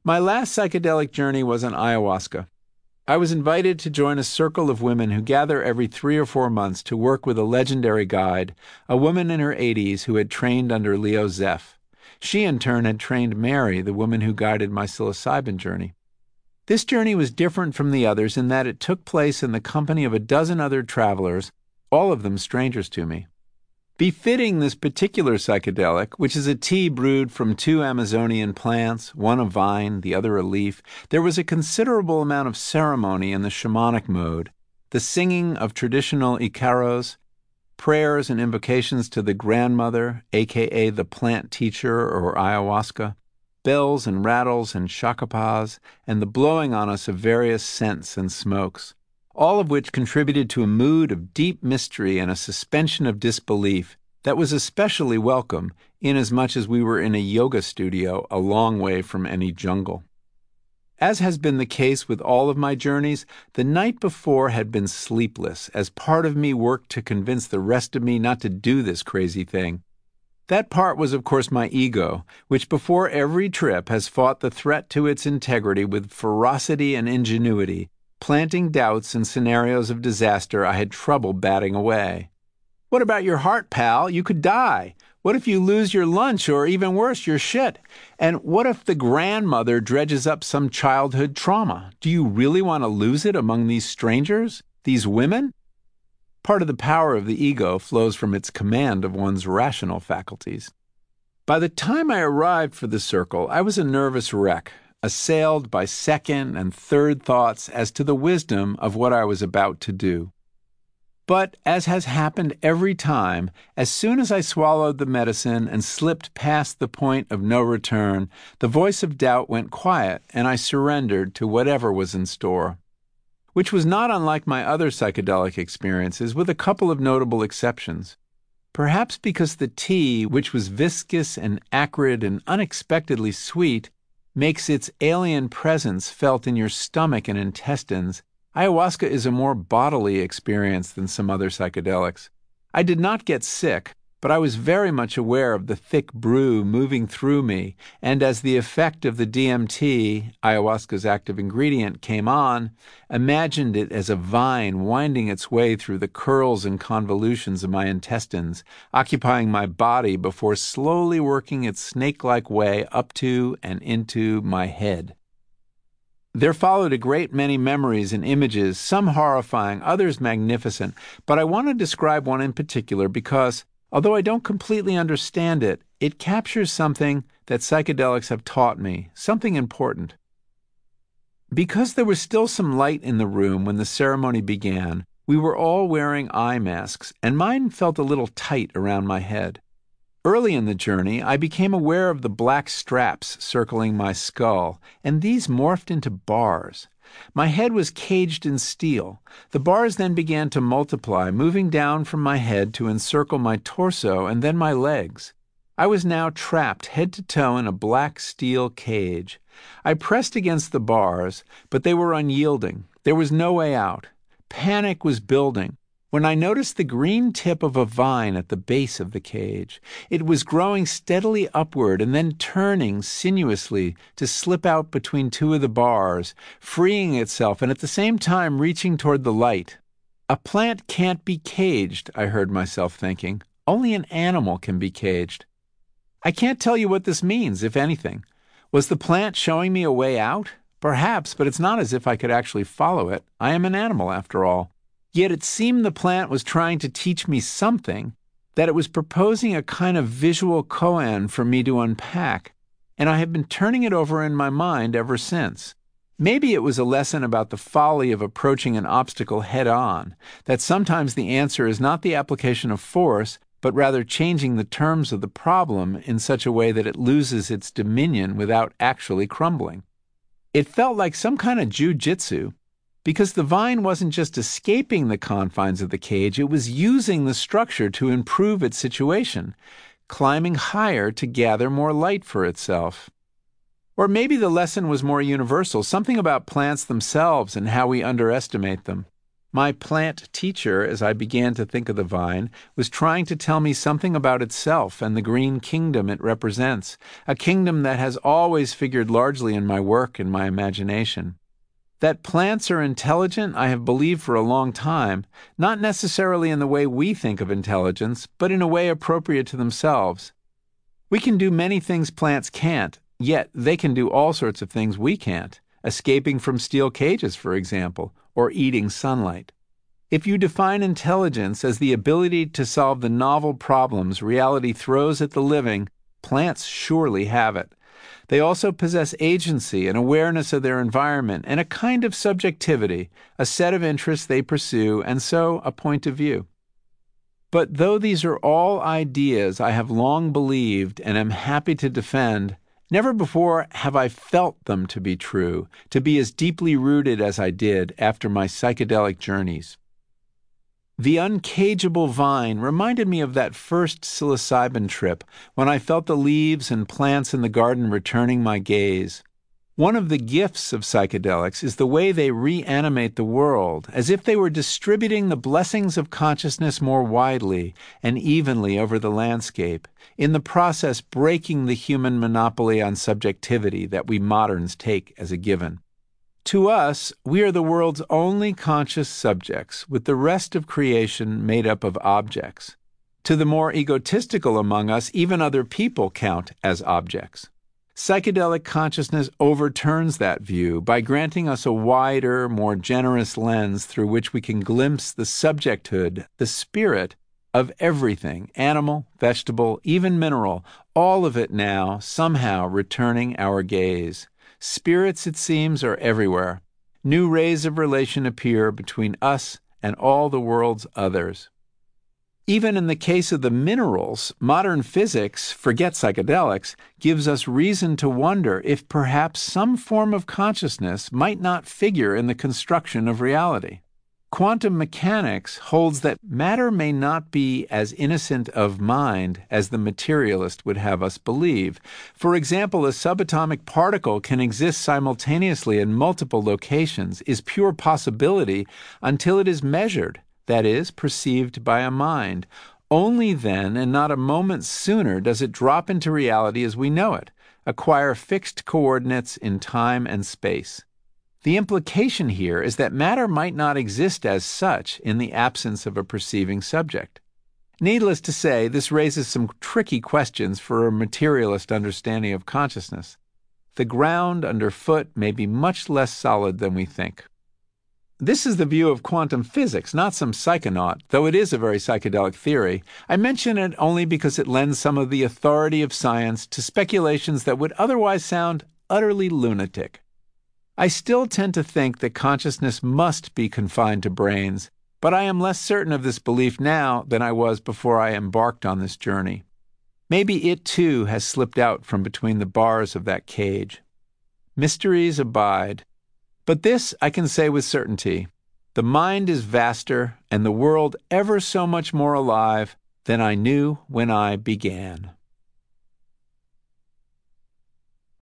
My last psychedelic journey was on ayahuasca. I was invited to join a circle of women who gather every 3 or 4 months to work with a legendary guide, a woman in her 80s who had trained under Leo Zeff. She, in turn, had trained Mary, the woman who guided my psilocybin journey. This journey was different from the others in that it took place in the company of a dozen other travelers, all of them strangers to me. Befitting this particular psychedelic, which is a tea brewed from 2 Amazonian plants, one a vine, the other a leaf, there was a considerable amount of ceremony in the shamanic mode, the singing of traditional icaros, prayers and invocations to the grandmother, aka the plant teacher or ayahuasca, bells and rattles and shacapas, and the blowing on us of various scents and smokes, all of which contributed to a mood of deep mystery and a suspension of disbelief that was especially welcome, inasmuch as we were in a yoga studio a long way from any jungle. As has been the case with all of my journeys, the night before had been sleepless, as part of me worked to convince the rest of me not to do this crazy thing. That part was, of course, my ego, which before every trip has fought the threat to its integrity with ferocity and ingenuity, planting doubts and scenarios of disaster I had trouble batting away. What about your heart, pal? You could die. What if you lose your lunch or, even worse, your shit? And what if the grandmother dredges up some childhood trauma? Do you really want to lose it among these strangers? These women? Part of the power of the ego flows from its command of one's rational faculties. By the time I arrived for the circle, I was a nervous wreck, assailed by second and third thoughts as to the wisdom of what I was about to do. But, as has happened every time, as soon as I swallowed the medicine and slipped past the point of no return, the voice of doubt went quiet and I surrendered to whatever was in store. Which was not unlike my other psychedelic experiences, with a couple of notable exceptions. Perhaps because the tea, which was viscous and acrid and unexpectedly sweet, makes its alien presence felt in your stomach and intestines, ayahuasca is a more bodily experience than some other psychedelics. I did not get sick, but I was very much aware of the thick brew moving through me, and as the effect of the DMT, ayahuasca's active ingredient, came on, imagined it as a vine winding its way through the curls and convolutions of my intestines, occupying my body before slowly working its snake-like way up to and into my head. There followed a great many memories and images, some horrifying, others magnificent, but I want to describe one in particular because, although I don't completely understand it, it captures something that psychedelics have taught me, something important. Because there was still some light in the room when the ceremony began, we were all wearing eye masks, and mine felt a little tight around my head. Early in the journey, I became aware of the black straps circling my skull, and these morphed into bars. My head was caged in steel. The bars then began to multiply, moving down from my head to encircle my torso and then my legs. I was now trapped head to toe in a black steel cage. I pressed against the bars, but they were unyielding. There was no way out. Panic was building when I noticed the green tip of a vine at the base of the cage. It was growing steadily upward and then turning sinuously to slip out between 2 of the bars, freeing itself and at the same time reaching toward the light. A plant can't be caged, I heard myself thinking. Only an animal can be caged. I can't tell you what this means, if anything. Was the plant showing me a way out? Perhaps, but it's not as if I could actually follow it. I am an animal, after all. Yet it seemed the plant was trying to teach me something, that it was proposing a kind of visual koan for me to unpack, and I have been turning it over in my mind ever since. Maybe it was a lesson about the folly of approaching an obstacle head-on, that sometimes the answer is not the application of force, but rather changing the terms of the problem in such a way that it loses its dominion without actually crumbling. It felt like some kind of jujitsu, because the vine wasn't just escaping the confines of the cage, it was using the structure to improve its situation, climbing higher to gather more light for itself. Or maybe the lesson was more universal, something about plants themselves and how we underestimate them. My plant teacher, as I began to think of the vine, was trying to tell me something about itself and the green kingdom it represents, a kingdom that has always figured largely in my work and my imagination. That plants are intelligent I have believed for a long time, not necessarily in the way we think of intelligence, but in a way appropriate to themselves. We can do many things plants can't, yet they can do all sorts of things we can't, escaping from steel cages, for example, or eating sunlight. If you define intelligence as the ability to solve the novel problems reality throws at the living, plants surely have it. They also possess agency and awareness of their environment and a kind of subjectivity, a set of interests they pursue, and so a point of view. But though these are all ideas I have long believed and am happy to defend, never before have I felt them to be true, to be as deeply rooted as I did after my psychedelic journeys. The uncageable vine reminded me of that first psilocybin trip when I felt the leaves and plants in the garden returning my gaze. One of the gifts of psychedelics is the way they reanimate the world, as if they were distributing the blessings of consciousness more widely and evenly over the landscape, in the process breaking the human monopoly on subjectivity that we moderns take as a given. To us, we are the world's only conscious subjects, with the rest of creation made up of objects. To the more egotistical among us, even other people count as objects. Psychedelic consciousness overturns that view by granting us a wider, more generous lens through which we can glimpse the subjecthood, the spirit, of everything, animal, vegetable, even mineral, all of it now somehow returning our gaze. Spirits, it seems, are everywhere. New rays of relation appear between us and all the world's others. Even in the case of the minerals, modern physics, forget psychedelics, gives us reason to wonder if perhaps some form of consciousness might not figure in the construction of reality. Quantum mechanics holds that matter may not be as innocent of mind as the materialist would have us believe. For example, a subatomic particle can exist simultaneously in multiple locations, is pure possibility until it is measured, that is, perceived by a mind. Only then, and not a moment sooner, does it drop into reality as we know it, acquire fixed coordinates in time and space. The implication here is that matter might not exist as such in the absence of a perceiving subject. Needless to say, this raises some tricky questions for a materialist understanding of consciousness. The ground underfoot may be much less solid than we think. This is the view of quantum physics, not some psychonaut, though it is a very psychedelic theory. I mention it only because it lends some of the authority of science to speculations that would otherwise sound utterly lunatic. I still tend to think that consciousness must be confined to brains, but I am less certain of this belief now than I was before I embarked on this journey. Maybe it too has slipped out from between the bars of that cage. Mysteries abide. But this I can say with certainty. The mind is vaster and the world ever so much more alive than I knew when I began.